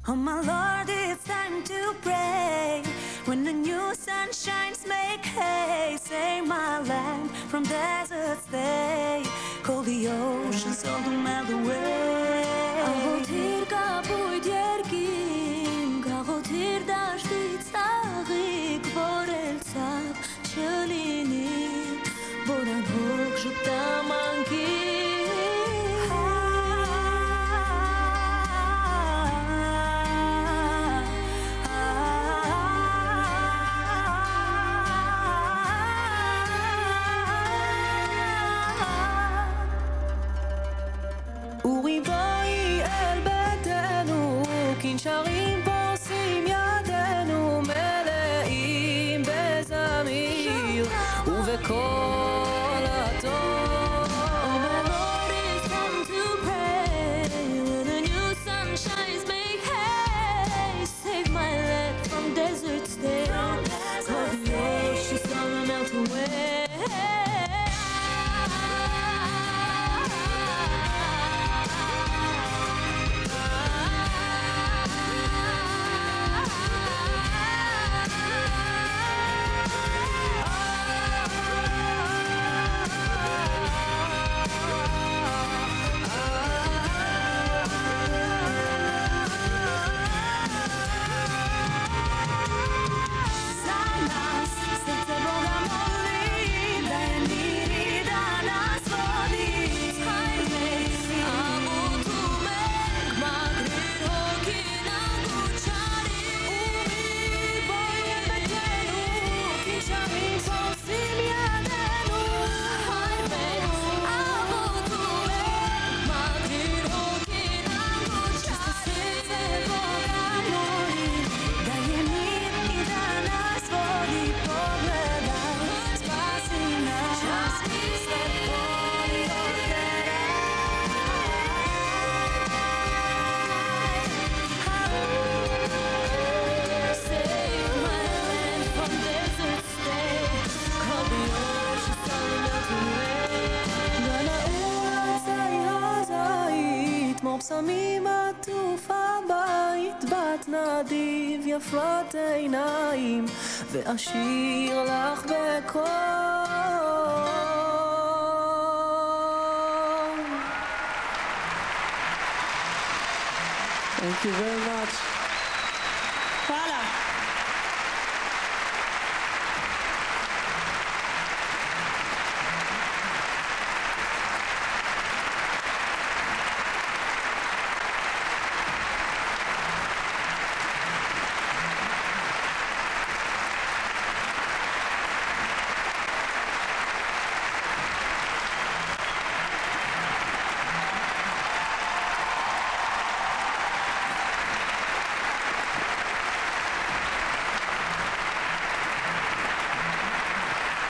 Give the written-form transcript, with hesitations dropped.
Oh my Lord, it's time to pray. When the new sun shines, make hay. Save my land from desert stay. Call the oceans all to melt away. Աղոթիր կապույտ երկինք, աղոթիր դաշտի ծաղիկ, որ էլ ցավ չլինի, որ անհոգ ժպտամանքի. ובואי אל ביתנו, כנשרים פורסים ידינו, מלאים בזמיר ובקול הטוב. Oh my Lord, it's time to pray. When the new sun shines, make hay. Save my land from desert stay. Call the oceans all to melt away. בשמים עטוף הבית, בת נדיב יפות עיניים, ואשיר לך בקול. Thank you very much.